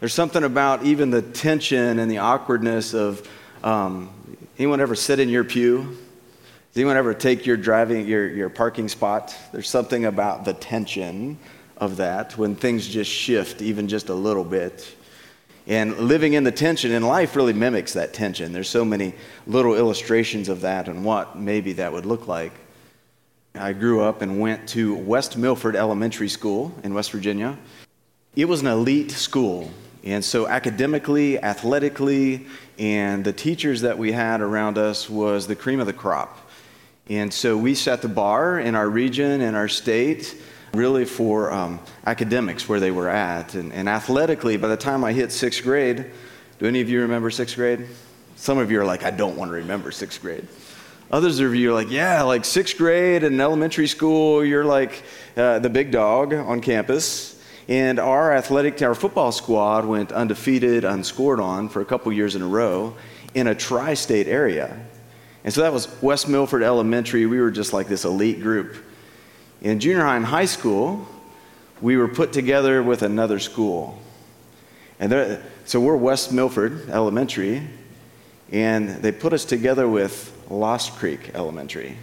There's something about even the tension and the awkwardness of, anyone ever sit in your pew? Does anyone ever take your parking spot? There's something about the tension of that when things just shift even just a little bit. And living in the tension in life really mimics that tension. There's so many little illustrations of that and what maybe that would look like. I grew up and went to West Milford Elementary School in West Virginia. It was an elite school. And so academically, athletically, and the teachers that we had around us was the cream of the crop. And so we set the bar in our region and our state really for academics where they were at. And athletically, by the time I hit sixth grade, do any of you remember sixth grade? Some of you are like, I don't want to remember sixth grade. Others of you are like, yeah, like sixth grade in elementary school, you're like the big dog on campus. And our football squad went undefeated, unscored on for a couple years in a row in a tri-state area. And so that was West Milford Elementary. We were just like this elite group. In junior high and high school, we were put together with another school. And so we're West Milford Elementary, and they put us together with Lost Creek Elementary.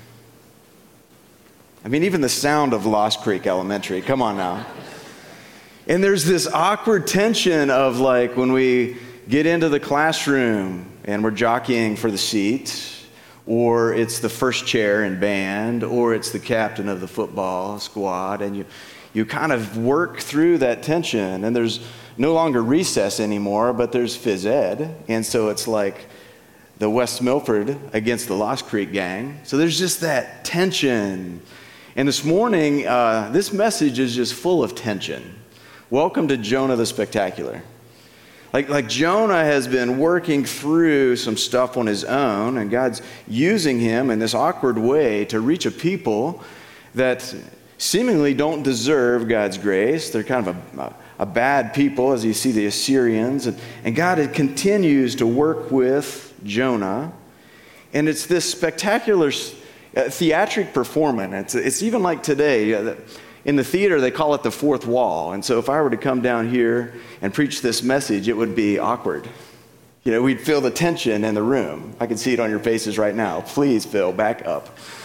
I mean, even the sound of Lost Creek Elementary, come on now. And there's this awkward tension of like when we get into the classroom and we're jockeying for the seat, or it's the first chair in band, or it's the captain of the football squad, and you kind of work through that tension, and there's no longer recess anymore, but there's phys ed, and so it's like the West Milford against the Lost Creek gang. So there's just that tension. And this morning, this message is just full of tension. Welcome to Jonah the Spectacular. Like Jonah has been working through some stuff on his own, and God's using him in this awkward way to reach a people that seemingly don't deserve God's grace. They're kind of a bad people, as you see the Assyrians. And God continues to work with Jonah. And it's this spectacular theatric performance. It's even like today. In the theater, they call it the fourth wall. And so if I were to come down here and preach this message, it would be awkward. You know, we'd feel the tension in the room. I can see it on your faces right now. Please, Phil, back up.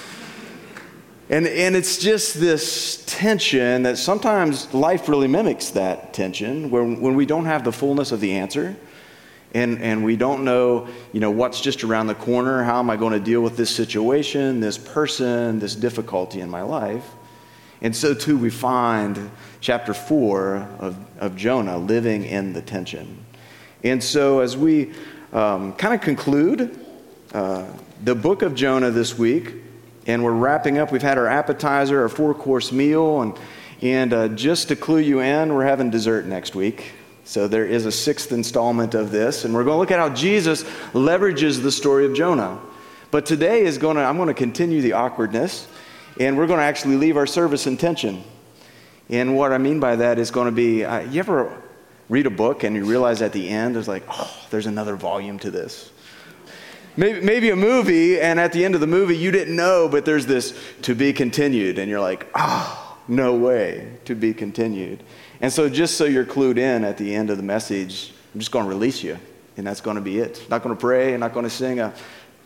And it's just this tension that sometimes life really mimics that tension when we don't have the fullness of the answer and we don't know, what's just around the corner. How am I going to deal with this situation, this person, this difficulty in my life? And so too we find chapter 4 of Jonah living in the tension. And so as we kind of conclude the book of Jonah this week, and we're wrapping up, we've had our appetizer, our 4-course meal, and just to clue you in, we're having dessert next week. So there is a 6th installment of this, and we're going to look at how Jesus leverages the story of Jonah. But today I'm going to continue the awkwardness. And we're going to actually leave our service in tension. And what I mean by that is going to be, you ever read a book and you realize at the end, there's another volume to this. Maybe a movie, and at the end of the movie, you didn't know, but there's this to be continued. And you're like, no way, to be continued. And so just so you're clued in at the end of the message, I'm just going to release you. And that's going to be it. Not going to pray, I'm not going to sing a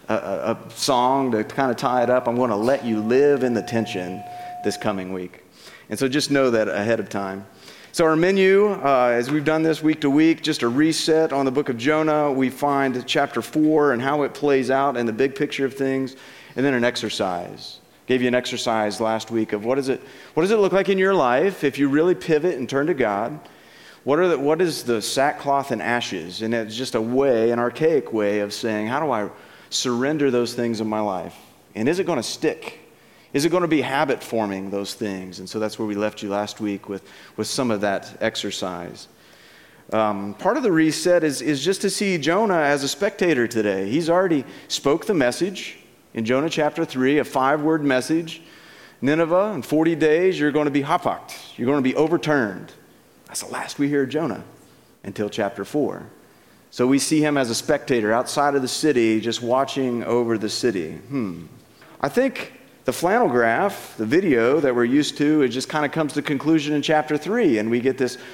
song to kind of tie it up. I'm going to let you live in the tension this coming week. And so just know that ahead of time. So our menu, as we've done this week to week, just a reset on the book of Jonah. We find chapter 4 and how it plays out in the big picture of things, and then an exercise. Gave you an exercise last week of what does it look like in your life if you really pivot and turn to God? What is the sackcloth and ashes? And it's just a way, an archaic way of saying, how do I surrender those things in my life? And is it going to stick? Is it going to be habit forming, those things? And so that's where we left you last week with some of that exercise. Part of the reset is just to see Jonah as a spectator today. He's already spoke the message in Jonah chapter 3, a 5-word message. Nineveh, in 40 days, you're going to be hapakt. You're going to be overturned. That's the last we hear of Jonah until chapter 4. So we see him as a spectator outside of the city, just watching over the city. I think the flannel graph, the video that we're used to, it just kind of comes to conclusion in chapter 3, and we get this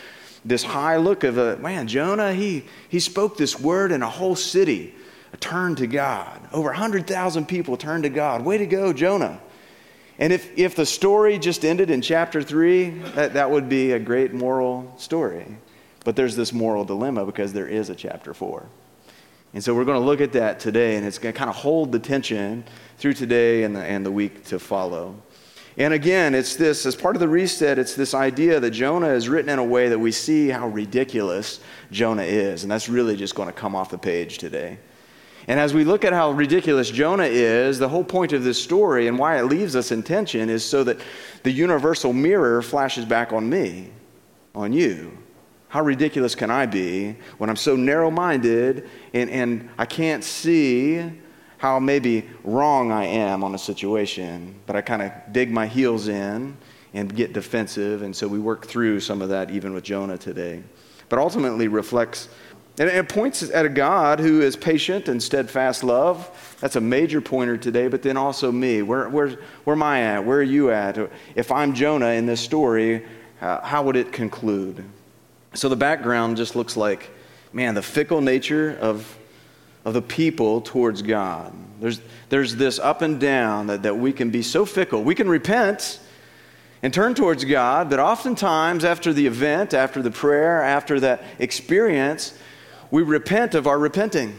this high look of Jonah, he spoke this word and a whole city turned to God. Over 100,000 people turned to God. Way to go, Jonah. And if the story just ended in chapter 3, that would be a great moral story. But there's this moral dilemma because there is a chapter 4. And so we're going to look at that today, and it's going to kind of hold the tension through today and the week to follow. And again, it's this, as part of the reset, it's this idea that Jonah is written in a way that we see how ridiculous Jonah is. And that's really just going to come off the page today. And as we look at how ridiculous Jonah is, the whole point of this story and why it leaves us in tension is so that the universal mirror flashes back on me, on you. How ridiculous can I be when I'm so narrow-minded and I can't see how maybe wrong I am on a situation, but I kind of dig my heels in and get defensive, and so we work through some of that even with Jonah today. But ultimately reflects, and it points at a God who is patient and steadfast love. That's a major pointer today, but then also me. Where am I at? Where are you at? If I'm Jonah in this story, how would it conclude? So the background just looks like, the fickle nature of the people towards God. There's this up and down that we can be so fickle. We can repent and turn towards God, but oftentimes after the event, after the prayer, after that experience, we repent of our repenting.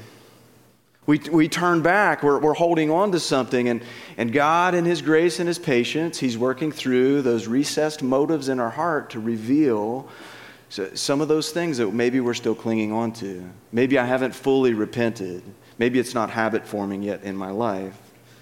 We turn back. We're holding on to something, and God in His grace and His patience, He's working through those recessed motives in our heart to reveal some of those things that maybe we're still clinging on to. Maybe I haven't fully repented. Maybe it's not habit forming yet in my life.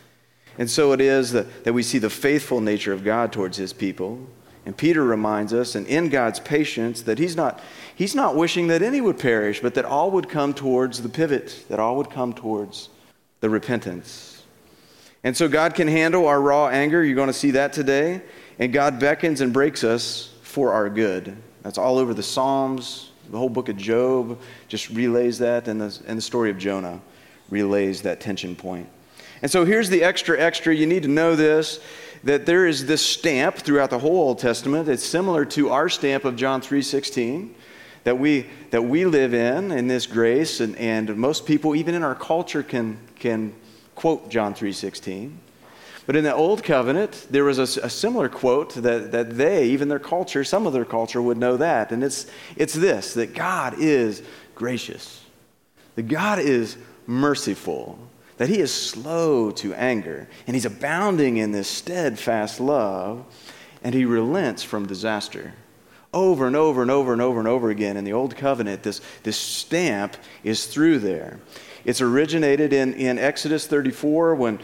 And so it is that we see the faithful nature of God towards His people. And Peter reminds us, and in God's patience, that He's not wishing that any would perish, but that all would come towards the pivot, that all would come towards the repentance. And so God can handle our raw anger. You're going to see that today. And God beckons and breaks us for our good. That's all over the Psalms. The whole book of Job just relays that, and the story of Jonah relays that tension point. And so here's the extra. You need to know this, that there is this stamp throughout the whole Old Testament. It's similar to our stamp of John 3:16 that we live in this grace, and most people, even in our culture, can quote John 3:16. But in the Old Covenant, there was a similar quote that they, even their culture, some of their culture would know that. And it's this, that God is gracious, that God is merciful, that He is slow to anger, and He's abounding in this steadfast love, and He relents from disaster. Over and over and over and over and over again in the Old Covenant, this stamp is through there. It's originated in Exodus 34 when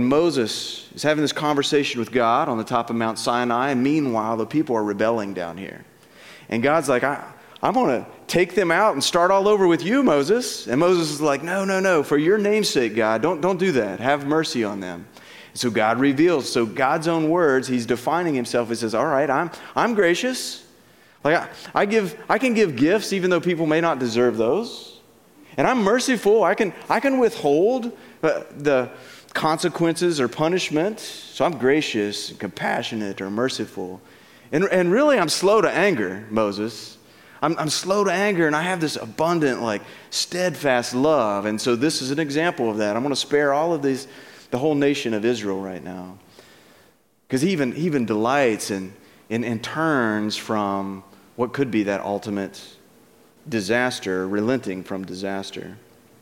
Moses is having this conversation with God on the top of Mount Sinai, and meanwhile the people are rebelling down here. And God's like, I'm going to take them out and start all over with you, Moses. And Moses is like, no, for your name's sake, God, don't do that. Have mercy on them. And so God reveals, so God's own words, He's defining Himself. He says, all right, I'm gracious. Like I can give gifts even though people may not deserve those. And I'm merciful. I can withhold the consequences or punishment. So I'm gracious, and compassionate, or merciful. And really, I'm slow to anger, Moses. I'm slow to anger, and I have this abundant, steadfast love. And so this is an example of that. I'm going to spare all of these, the whole nation of Israel right now. Because He even delights and turns from what could be that ultimate disaster, relenting from disaster.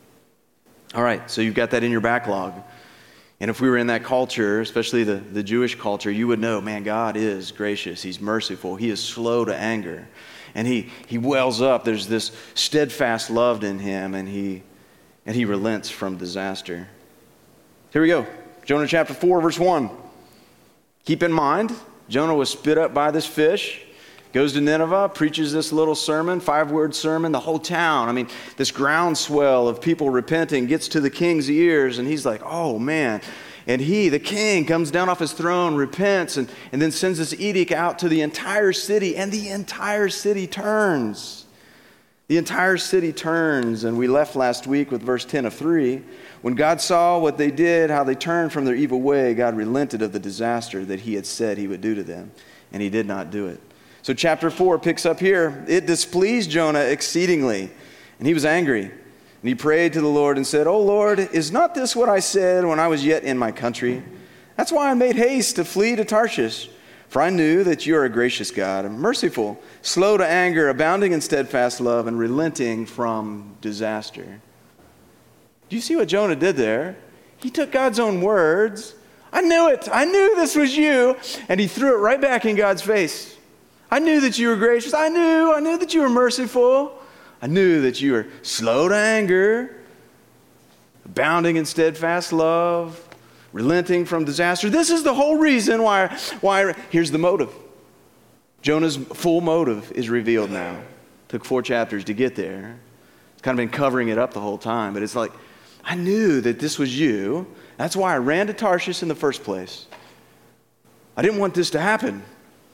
All right, so you've got that in your backlog. And if we were in that culture, especially the Jewish culture, you would know, God is gracious. He's merciful. He is slow to anger. And he wells up. There's this steadfast love in Him, and he relents from disaster. Here we go. Jonah chapter 4, verse 1. Keep in mind, Jonah was spit up by this fish. Goes to Nineveh, preaches this little sermon, 5-word sermon, the whole town. This groundswell of people repenting gets to the king's ears, and he's like, oh man. And the king, comes down off his throne, repents, and then sends this edict out to the entire city, and the entire city turns. The entire city turns, and we left last week with verse 10 of 3. When God saw what they did, how they turned from their evil way, God relented of the disaster that He had said He would do to them, and He did not do it. So chapter 4 picks up here. It displeased Jonah exceedingly, and he was angry. And he prayed to the Lord and said, "O Lord, is not this what I said when I was yet in my country? That's why I made haste to flee to Tarshish. For I knew that you are a gracious God, and merciful, slow to anger, abounding in steadfast love, and relenting from disaster." Do you see what Jonah did there? He took God's own words. I knew it. I knew this was you. And he threw it right back in God's face. I knew that you were gracious. I knew that you were merciful. I knew that you were slow to anger, abounding in steadfast love, relenting from disaster. This is the whole reason why. Here's the motive. Jonah's full motive is revealed now. Took 4 chapters to get there. It's kind of been covering it up the whole time, but it's like, I knew that this was you. That's why I ran to Tarshish in the first place. I didn't want this to happen.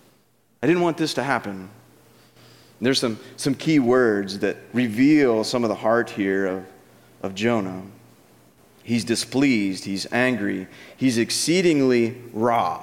And there's some key words that reveal some of the heart here of Jonah. He's displeased, he's angry, he's exceedingly raw.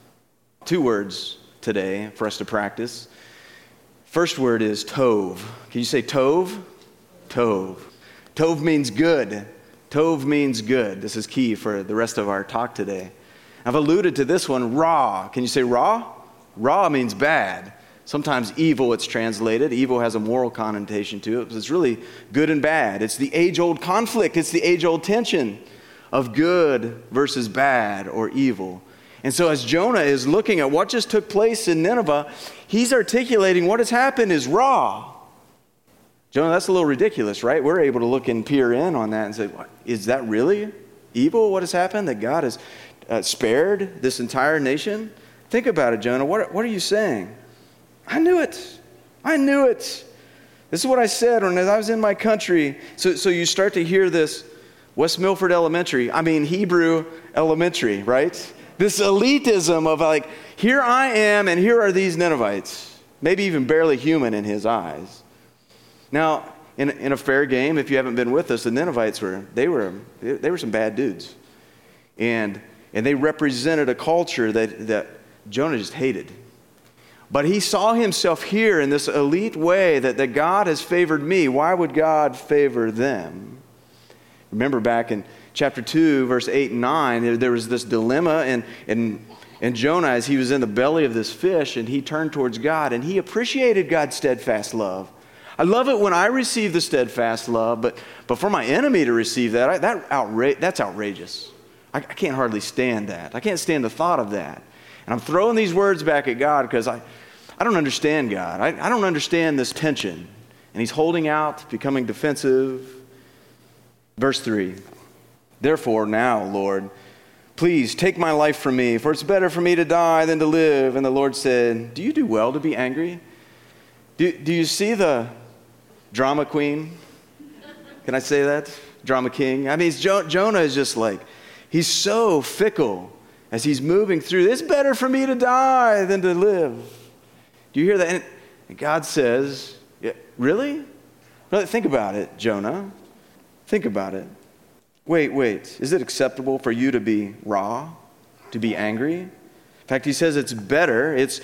2 words today for us to practice. First word is tov. Can you say tov? Tov. Tov means good. Tov means good. This is key for the rest of our talk today. I've alluded to this one, raw. Can you say raw? Raw means bad. Sometimes evil, it's translated. Evil has a moral connotation to it, but it's really good and bad. It's the age-old conflict. It's the age-old tension of good versus bad or evil. And so as Jonah is looking at what just took place in Nineveh, he's articulating what has happened is raw. Jonah, that's a little ridiculous, right? We're able to look and peer in on that and say, what, is that really evil, what has happened? That God has spared this entire nation? Think about it, Jonah. What are you saying? I knew it. This is what I said when I was in my country. So you start to hear this West Milford Hebrew Elementary, right? This elitism of like, here I am and here are these Ninevites. Maybe even barely human in his eyes. Now, in a fair game, if you haven't been with us, the Ninevites were some bad dudes. And they represented a culture that Jonah just hated. But he saw himself here in this elite way that God has favored me. Why would God favor them? Remember back in chapter 2, verse 8 and 9, there was this dilemma and Jonah, as he was in the belly of this fish, and he turned towards God, and he appreciated God's steadfast love. I love it when I receive the steadfast love, but for my enemy to receive that's outrageous. I can't hardly stand that. I can't stand the thought of that. And I'm throwing these words back at God because I don't understand God. I don't understand this tension. And he's holding out, becoming defensive. Verse 3, "Therefore now, Lord, please take my life from me, for it's better for me to die than to live." And the Lord said, "Do you do well to be angry?" Do you see the drama queen? Can I say that? Drama king? Jonah is just like, he's so fickle as he's moving through. It's better for me to die than to live. Do you hear that? And God says, really? Think about it, Jonah. Think about it. Wait. Is it acceptable for you to be raw, to be angry? In fact, he says it's better. It's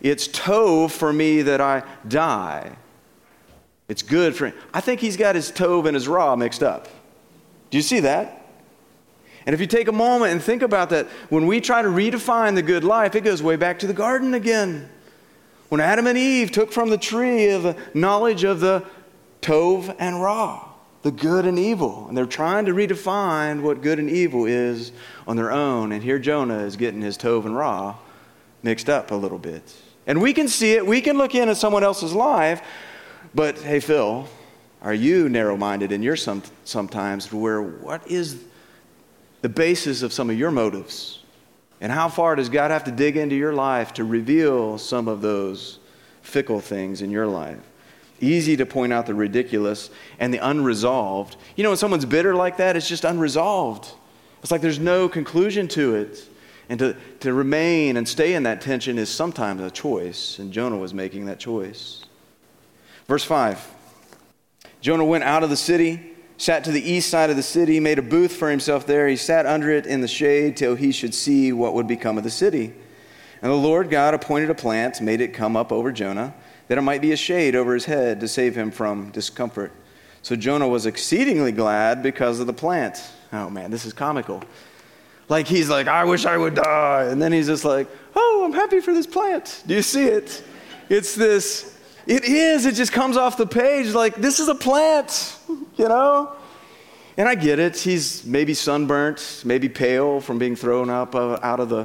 tov for me that I die. It's good for him. I think he's got his tov and his raw mixed up. Do you see that? And if you take a moment and think about that, when we try to redefine the good life, it goes way back to the garden again. When Adam and Eve took from the tree of the knowledge of the tov and ra, the good and evil. And they're trying to redefine what good and evil is on their own. And here Jonah is getting his tov and ra mixed up a little bit. And we can see it. We can look in at someone else's life. But, hey, Phil, are you narrow-minded in your sometimes where what is the basis of some of your motives? And how far does God have to dig into your life to reveal some of those fickle things in your life? Easy to point out the ridiculous and the unresolved. You know, when someone's bitter like that, it's just unresolved. It's like there's no conclusion to it. And to remain and stay in that tension is sometimes a choice. And Jonah was making that choice. Verse 5. Jonah went out of the city, sat to the east side of the city, made a booth for himself there. He sat under it in the shade till he should see what would become of the city. And the Lord God appointed a plant, made it come up over Jonah, that it might be a shade over his head to save him from discomfort. So Jonah was exceedingly glad because of the plant. Oh man, this is comical. Like he's like, I wish I would die. And then he's just like, oh, I'm happy for this plant. Do you see it? It's this, it just comes off the page like, this is a plant, you know? And I get it. He's maybe sunburnt, maybe pale from being thrown up out of the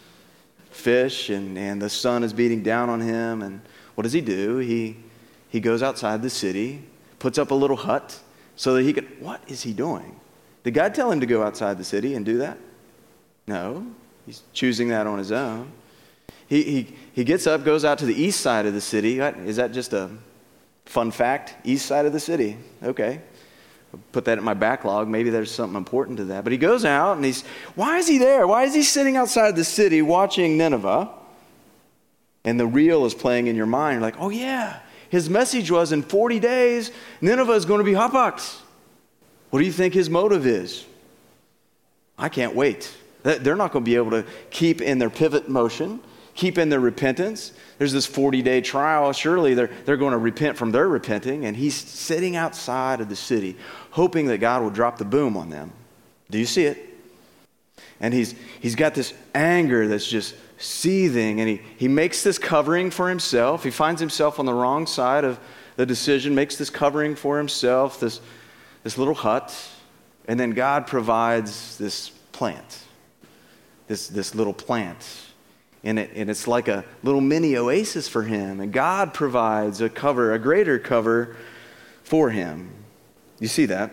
fish, and the sun is beating down on him. And what does he do? He goes outside the city, puts up a little hut so that he could, what is he doing? Did God tell him to go outside the city and do that? No, he's choosing that on his own. He gets up, goes out to the east side of the city. Is that just a fun fact? East side of the city. Okay. I'll put that in my backlog. Maybe there's something important to that. But he goes out and why is he there? Why is he sitting outside the city watching Nineveh? And the reel is playing in your mind. You're like, oh yeah, his message was in 40 days, Nineveh is going to be hotbox. What do you think his motive is? I can't wait. They're not going to be able to keep in their pivot motion, keep in their repentance. There's this 40-day trial. Surely they're going to repent from their repenting. And he's sitting outside of the city, hoping that God will drop the boom on them. Do you see it? And he's got this anger that's just seething. And he makes this covering for himself. He finds himself on the wrong side of the decision, makes this covering for himself, this little hut. And then God provides this plant. This little plant, and it's like a little mini oasis for him, and God provides a greater cover for him. You see that?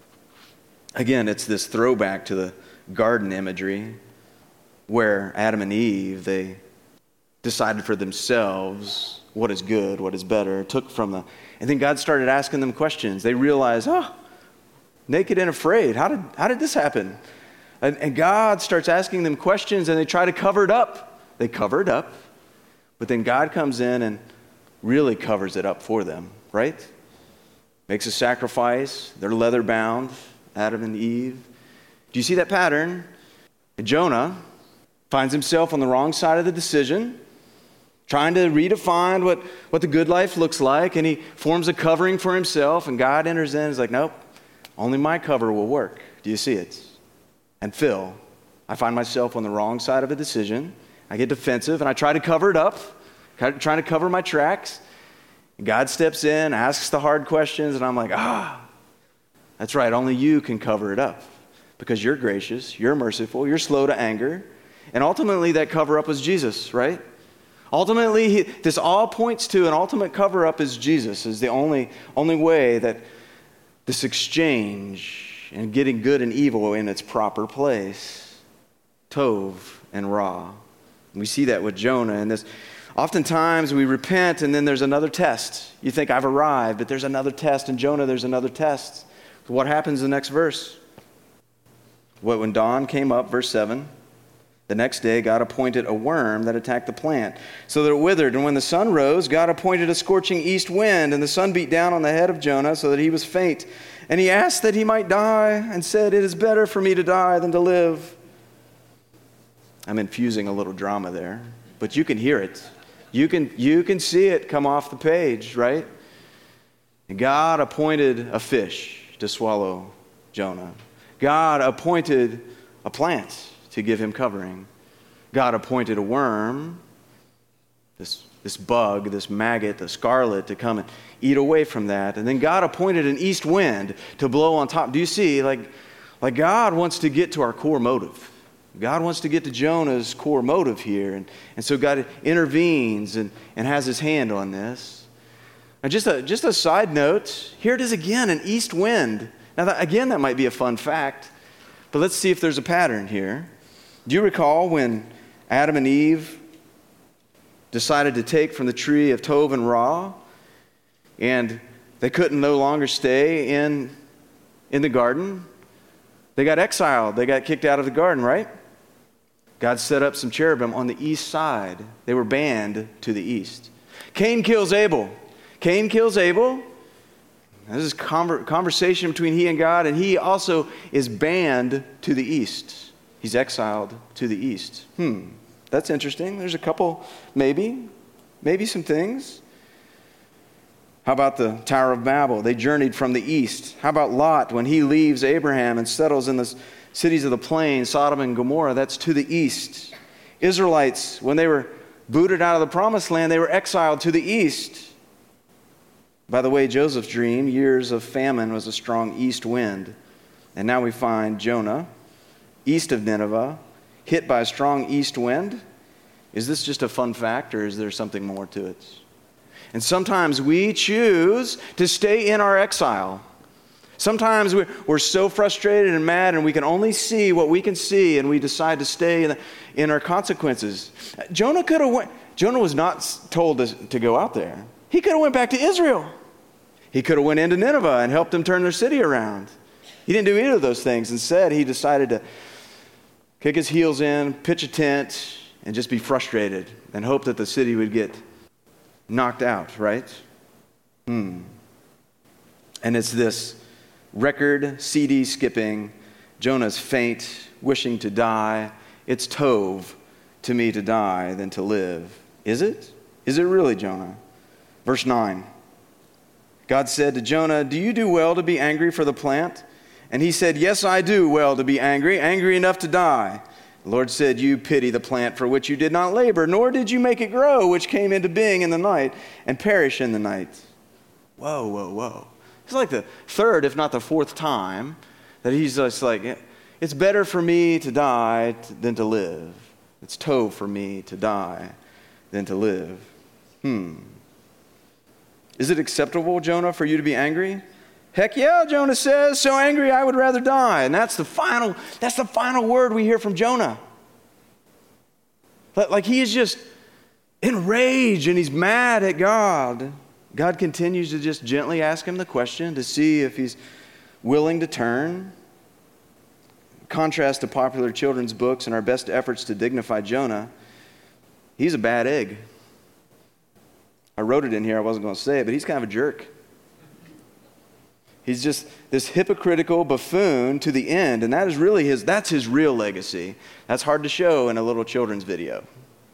Again, it's this throwback to the garden imagery where Adam and Eve, they decided for themselves what is good, what is better, and then God started asking them questions. They realized, naked and afraid, how did this happen? And God starts asking them questions, and they try to cover it up. They cover it up, but then God comes in and really covers it up for them, right? Makes a sacrifice. They're leather bound, Adam and Eve. Do you see that pattern? And Jonah finds himself on the wrong side of the decision, trying to redefine what the good life looks like, and he forms a covering for himself, and God enters in and is like, nope, only my cover will work. Do you see it? And Phil, I find myself on the wrong side of a decision. I get defensive, and I try to cover it up, trying to cover my tracks. And God steps in, asks the hard questions, and I'm like, that's right, only you can cover it up because you're gracious, you're merciful, you're slow to anger. And ultimately, that cover-up was Jesus, right? Ultimately, this all points to an ultimate cover-up is Jesus, is the only way that this exchange and getting good and evil in its proper place. Tov and Ra. We see that with Jonah. And oftentimes we repent and then there's another test. You think I've arrived, but there's another test. In Jonah, there's another test. What happens in the next verse? When dawn came up, verse 7, the next day God appointed a worm that attacked the plant, so that it withered. And when the sun rose, God appointed a scorching east wind, and the sun beat down on the head of Jonah so that he was faint. And he asked that he might die, and said, it is better for me to die than to live. I'm infusing a little drama there, but you can hear it. You can see it come off the page, right? And God appointed a fish to swallow Jonah. God appointed a plant to give him covering. God appointed a worm, this bug, this maggot, the scarlet, to come and eat away from that. And then God appointed an east wind to blow on top. Do you see? Like God wants to get to our core motive. God wants to get to Jonah's core motive here. And so God intervenes and has his hand on this. And just a side note, here it is again, an east wind. Now, that might be a fun fact, but let's see if there's a pattern here. Do you recall when Adam and Eve decided to take from the tree of Tov and Ra, and they couldn't no longer stay in the garden? They got exiled. They got kicked out of the garden, right? God set up some cherubim on the east side. They were banned to the east. Cain kills Abel. Cain kills Abel. This is conversation between he and God, and he also is banned to the east. He's exiled to the east. That's interesting. There's a couple, maybe some things. How about the Tower of Babel? They journeyed from the east. How about Lot when he leaves Abraham and settles in the cities of the plain, Sodom and Gomorrah? That's to the east. Israelites, when they were booted out of the promised land, they were exiled to the east. By the way, Joseph's dream, years of famine, was a strong east wind. And now we find Jonah, east of Nineveh, hit by a strong east wind. Is this just a fun fact, or is there something more to it? And sometimes we choose to stay in our exile. Sometimes we're so frustrated and mad, and we can only see what we can see, and we decide to stay in our consequences. Jonah was not told to go out there. He could have went back to Israel. He could have went into Nineveh and helped them turn their city around. He didn't do either of those things. Instead, he decided to kick his heels in, pitch a tent, and just be frustrated and hope that the city would get knocked out, right? And it's this record CD skipping, Jonah's faint, wishing to die. It's tov to me to die than to live. Is it? Is it really, Jonah? Verse 9. God said to Jonah, "Do you do well to be angry for the plant?" And he said, "Yes, I do well to be angry enough to die." The Lord said, "You pity the plant for which you did not labor, nor did you make it grow, which came into being in the night and perish in the night." Whoa, whoa, whoa. It's like the third, if not the fourth time that he's just like, it's better for me to die than to live. It's tov for me to die than to live. Is it acceptable, Jonah, for you to be angry? Heck yeah, Jonah says, so angry I would rather die. And that's the final word we hear from Jonah. Like he is just enraged and he's mad at God. God continues to just gently ask him the question to see if he's willing to turn. Contrast to popular children's books and our best efforts to dignify Jonah, he's a bad egg. I wrote it in here, I wasn't going to say it, but he's kind of a jerk. He's just this hypocritical buffoon to the end, and that's his real legacy. That's hard to show in a little children's video.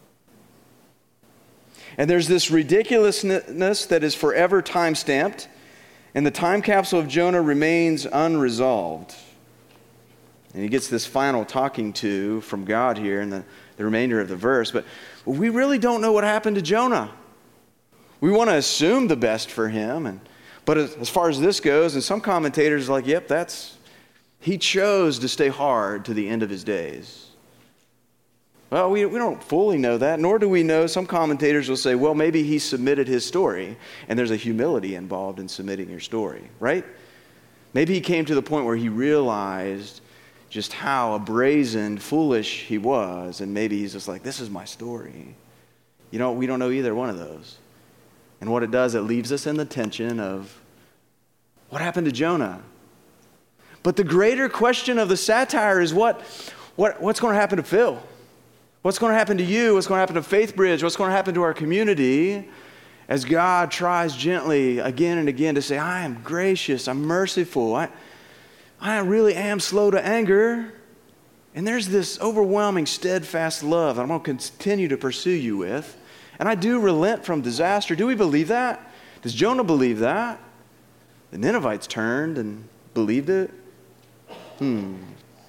And there's this ridiculousness that is forever time-stamped, and the time capsule of Jonah remains unresolved. And he gets this final talking to from God here in the remainder of the verse, but we really don't know what happened to Jonah. We want to assume the best for him, but as far as this goes, and some commentators are like, yep, he chose to stay hard to the end of his days. Well, we don't fully know that, nor do we know. Some commentators will say, well, maybe he submitted his story, and there's a humility involved in submitting your story, right? Maybe he came to the point where he realized just how brazen, foolish he was, and maybe he's just like, this is my story. We don't know either one of those. And what it does, it leaves us in the tension of what happened to Jonah. But the greater question of the satire is what's going to happen to Phil? What's going to happen to you? What's going to happen to Faith Bridge? What's going to happen to our community as God tries gently again and again to say, I am gracious, I'm merciful, I really am slow to anger. And there's this overwhelming, steadfast love that I'm going to continue to pursue you with. And I do relent from disaster. Do we believe that? Does Jonah believe that? The Ninevites turned and believed it. And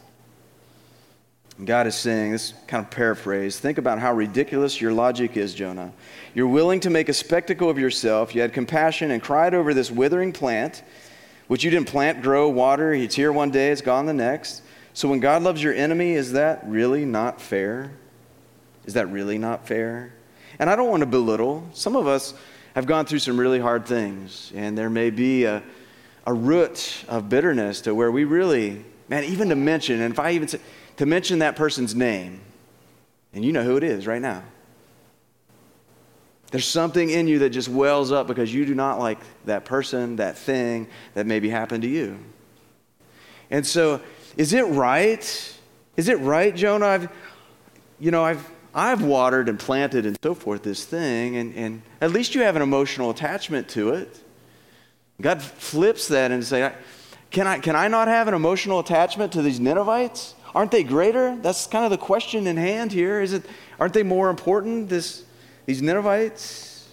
God is saying, this kind of paraphrase, think about how ridiculous your logic is, Jonah. You're willing to make a spectacle of yourself. You had compassion and cried over this withering plant, which you didn't plant, grow, water. It's here one day, it's gone the next. So when God loves your enemy, is that really not fair? Is that really not fair? And I don't want to belittle. Some of us have gone through some really hard things, and there may be a root of bitterness to where we really, even to mention, and if I even say, to mention that person's name, and you know who it is right now. There's something in you that just wells up because you do not like that person, that thing that maybe happened to you. And so, is it right? Is it right, Jonah? I've watered and planted and so forth this thing, and at least you have an emotional attachment to it. God flips that and say, can I not have an emotional attachment to these Ninevites? Aren't they greater? That's kind of the question in hand here. Aren't they more important, these Ninevites?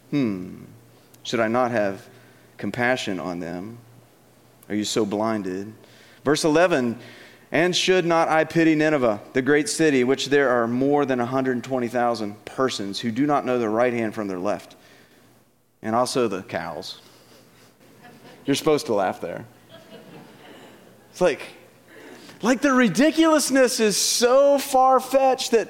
Should I not have compassion on them? Are you so blinded? Verse 11, and should not I pity Nineveh, the great city, which there are more than 120,000 persons who do not know their right hand from their left, and also the cows. You're supposed to laugh there. It's like the ridiculousness is so far-fetched that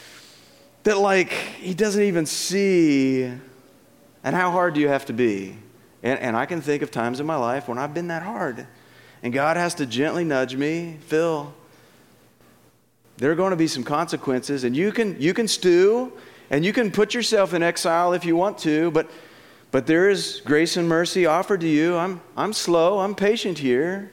like he doesn't even see. And how hard do you have to be? And I can think of times in my life when I've been that hard. And God has to gently nudge me, Phil, there are going to be some consequences. And you can stew, and you can put yourself in exile if you want to, but there is grace and mercy offered to you. I'm slow, I'm patient here.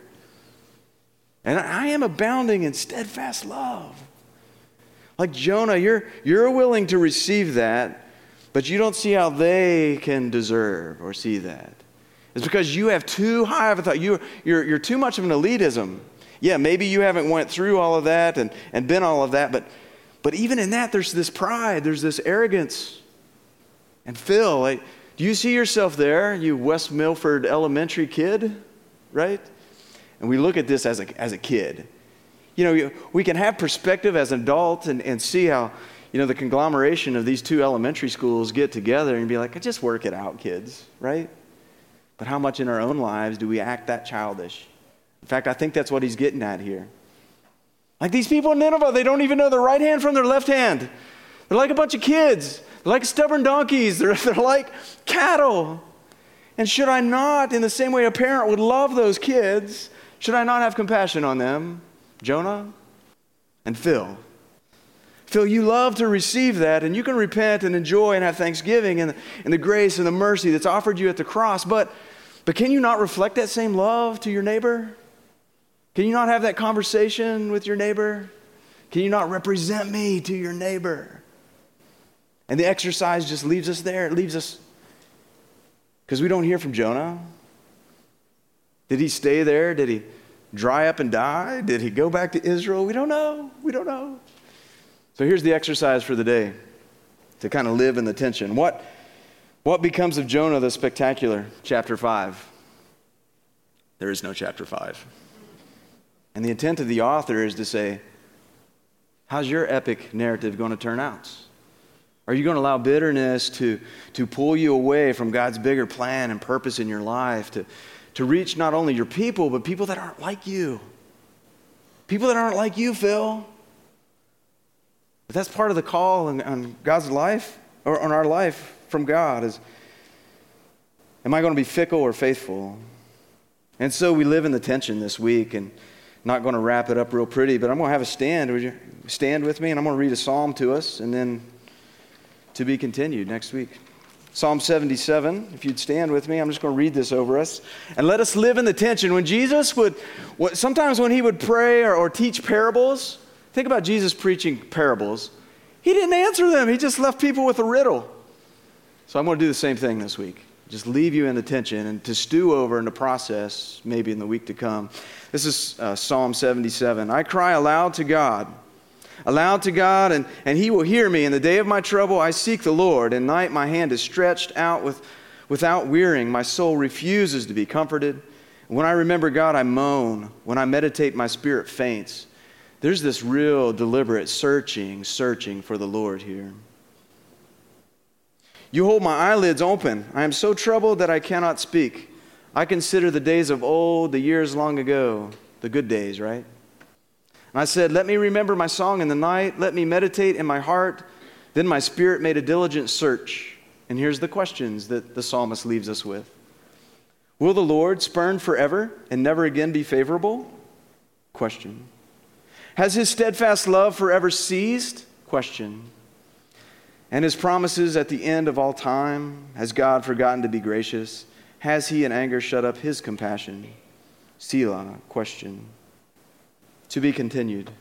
And I am abounding in steadfast love. Like Jonah, you're willing to receive that, but you don't see how they can deserve or see that. It's because you have too high of a thought. You're too much of an elitism. Yeah, maybe you haven't went through all of that and been all of that, but even in that, there's this pride, there's this arrogance. And Phil, do you see yourself there, you West Milford elementary kid, right? And we look at this as a kid. We can have perspective as an adult and see how, the conglomeration of these two elementary schools get together and be like, just work it out, kids, right? But how much in our own lives do we act that childish? In fact, I think that's what he's getting at here. Like these people in Nineveh, they don't even know their right hand from their left hand. They're like a bunch of kids. They're like stubborn donkeys. They're like cattle. And should I not, in the same way a parent would love those kids, should I not have compassion on them? Jonah and Phil. Phil, you love to receive that, and you can repent and enjoy and have thanksgiving and the grace and the mercy that's offered you at the cross, but can you not reflect that same love to your neighbor? Can you not have that conversation with your neighbor? Can you not represent me to your neighbor? And the exercise just leaves us there. It leaves us because we don't hear from Jonah. Did he stay there? Did he dry up and die? Did he go back to Israel? We don't know. We don't know. So here's the exercise for the day to kind of live in the tension. What becomes of Jonah the Spectacular? Chapter 5. There is no chapter 5. And the intent of the author is to say, how's your epic narrative going to turn out? Are you going to allow bitterness to pull you away from God's bigger plan and purpose in your life, to reach not only your people, but people that aren't like you? People that aren't like you, Phil. But that's part of the call on God's life, or on our life from God, is, am I going to be fickle or faithful? And so we live in the tension this week, and not going to wrap it up real pretty, but I'm going to have a stand. Would you stand with me? And I'm going to read a psalm to us, and then to be continued next week. Psalm 77, if you'd stand with me, I'm just going to read this over us. And let us live in the tension. When Jesus sometimes when he would pray or teach parables, think about Jesus preaching parables. He didn't answer them. He just left people with a riddle. So I'm going to do the same thing this week. Just leave you in the tension and to stew over in the process maybe in the week to come. This is Psalm 77. I cry aloud to God, and he will hear me. In the day of my trouble, I seek the Lord. At night, my hand is stretched out without wearying. My soul refuses to be comforted. When I remember God, I moan. When I meditate, my spirit faints. There's this real deliberate searching for the Lord here. You hold my eyelids open. I am so troubled that I cannot speak. I consider the days of old, the years long ago, the good days, right? And I said, let me remember my song in the night. Let me meditate in my heart. Then my spirit made a diligent search. And here's the questions that the psalmist leaves us with. Will the Lord spurn forever and never again be favorable? Question. Has his steadfast love forever ceased? Question. And his promises at the end of all time? Has God forgotten to be gracious? Has he in anger shut up his compassion? Selah. Question. To be continued.